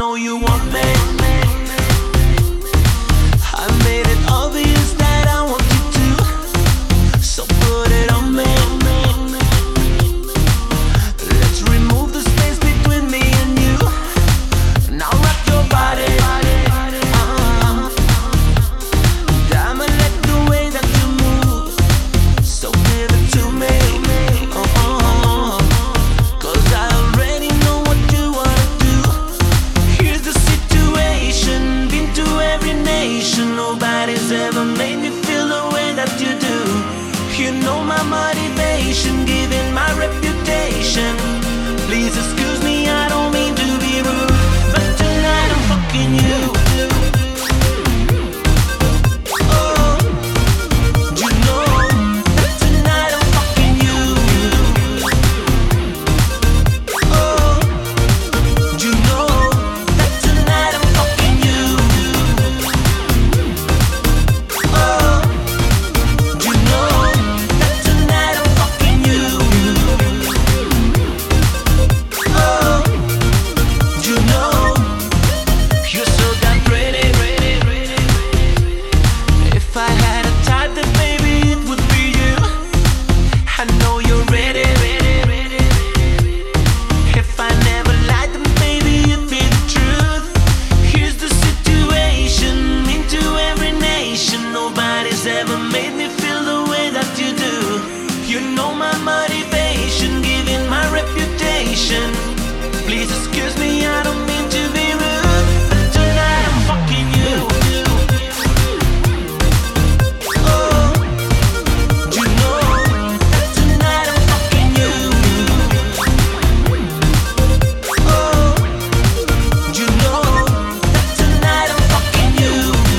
know you want me. I made it obvious that I want you to, so put it on me. Let's remove the space between me and you. Now rock your body. Damn, I like the way that you move, so give it to me. Cause I already know what you wanna do. Here's the situation, been to every nation. Nobody's ever made me feel the way that you do. You know my motivation, giving my reputation. Please excuse me, I don't mean to be rude, but tonight I'm fucking you. Ever made me feel the way that you do. You know my motivation, giving my reputation. Please excuse me, I don't mean to be rude, but tonight I'm fucking you. Oh, you know that tonight I'm fucking you. Oh, you know that tonight I'm fucking you.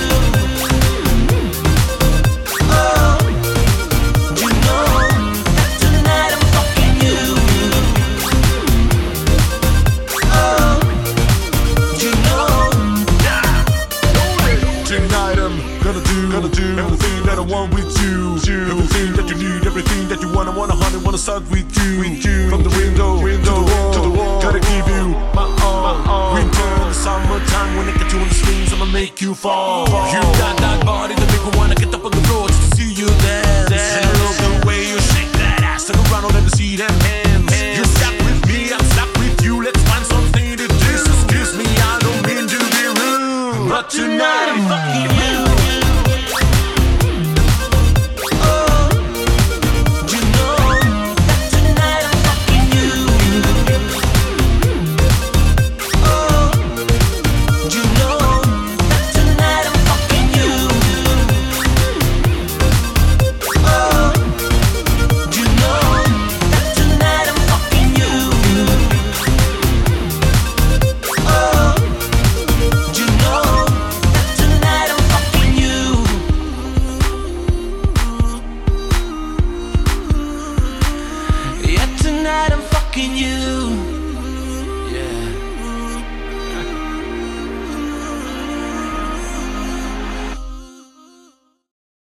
Gonna do everything that I want with you. Everything that you need, everything that you want. I wanna hunt and wanna start with you. From the window to the wall, gotta give you my all. Winter and the summertime, when I get you on the swings, I'ma make you fall. You got that body that make me wanna get up on the floor just to see you dance. And I love the way you shake that ass. Turn around, I'll let me see them hands. You stuck with me, I'm stuck with you. Let's find something to do. Excuse me, I don't mean to be rude, but tonight I'm fucking you. Tonight I'm fucking you.